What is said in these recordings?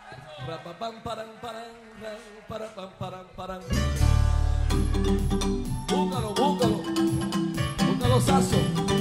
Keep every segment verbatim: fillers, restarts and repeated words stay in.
Rapapam, paran, paran, parapam, paran, paran. Búscalo, búscalo. Búscalo, Sasso.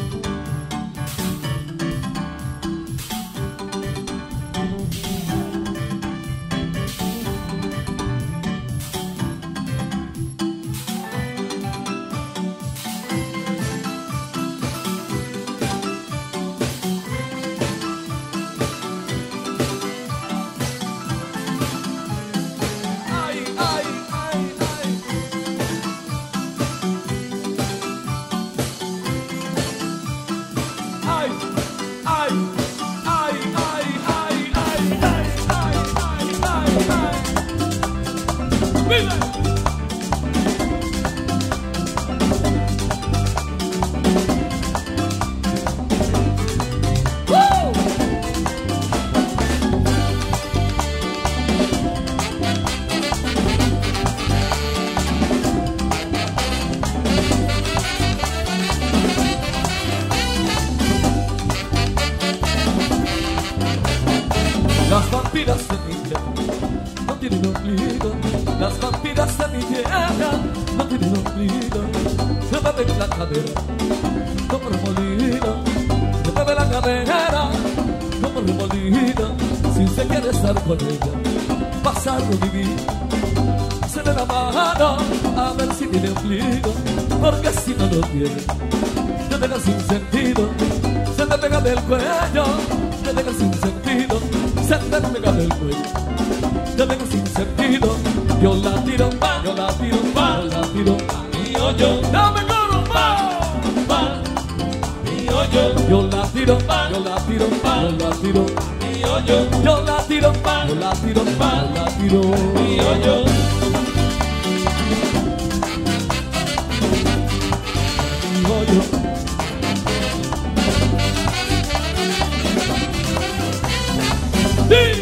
Las vampiras de mi tierra no tienen ombligo. Las vampiras de mi tierra no tienen ombligo. Se mueven la cadera como remolino. Se mueve la cadera como remolino. Si se quiere estar con ella, pasarlo vivir. Se le da mano a ver si tiene ombligo. Porque si no lo tiene, te deja sin sentido. Se te pega del cuello, te deja sin sentido. Se te pega del cuello, te deja sin sentido. Yo la tiro, pa, yo la tiro, pa, yo la tiro, mi hoyo. Dame coro, pa, pa, mi hoyo. Yo la tiro, pa, yo la tiro, pa, yo la tiro, mi hoyo. Yo la tiro, pa, yo la tiro, pa, yo la tiro, mi hoyo. Mi hoyo. Sí.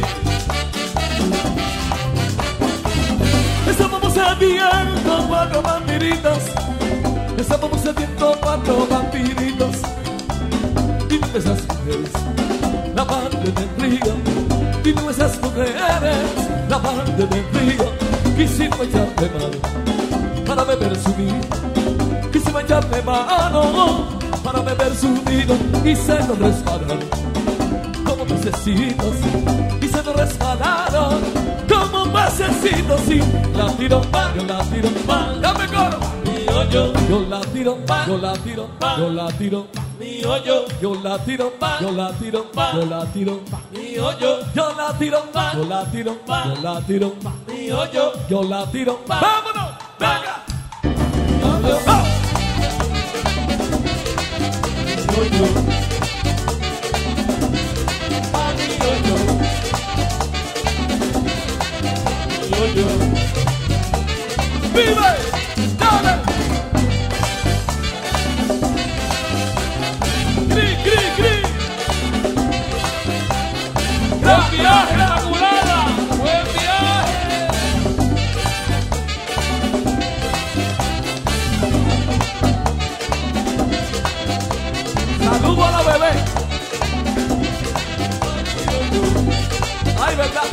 Estábamos sedientos cuatro vampiritos. Estábamos sedientos cuatro vampiritos. Y no esas mujeres, la parte del río. Y no esas mujeres, la parte del río. Quisimos echarle mano para beber su vino. Quisimos echarle mano para beber su vino. Y se nos resbalaron como pececitos, y se nos resbalaron como pececitos. Y la tiro, yo la tiro, dame coro, mi hoyo. Yo la tiro, yo la tiro, yo la tiro, mi hoyo. Yo la tiro, yo la tiro, yo la tiro, mi hoyo. Yo la tiro, yo la tiro, yo la tiro, mi hoyo. Yo la tiro, vámonos, venga, mi hoyo, mi hoyo. ¡Vive! ¡Dale! ¡Cri, cri, cri! ¡Buen viaje, Inmaculada! ¡Buen viaje! ¡Saludo a la bebé! ¡Ay, verdad!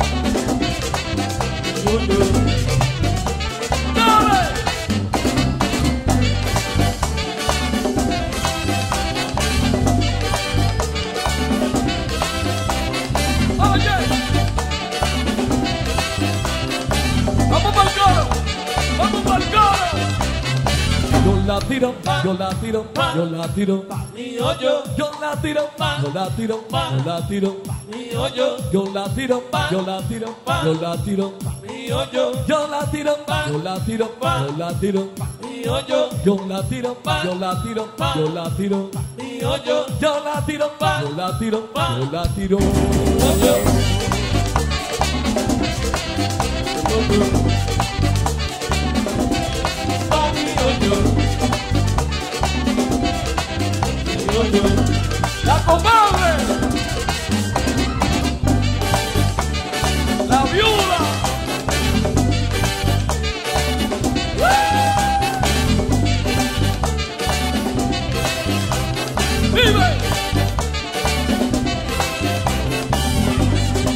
Yo la tiro, yo la tiro, yo la tiro, mi hoyo. Yo la tiro, yo la tiro, yo la tiro, mi hoyo. Yo la tiro, yo la tiro, yo la tiro, mi hoyo. Yo la tiro, yo la tiro, yo la tiro, mi hoyo. Yo la tiro, yo la tiro, yo la tiro, mi hoyo. Yo la tiro, yo la tiro, yo la tiro, mi hoyo. La comadre, la viuda, vive.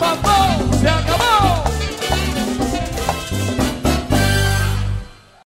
pa, pa.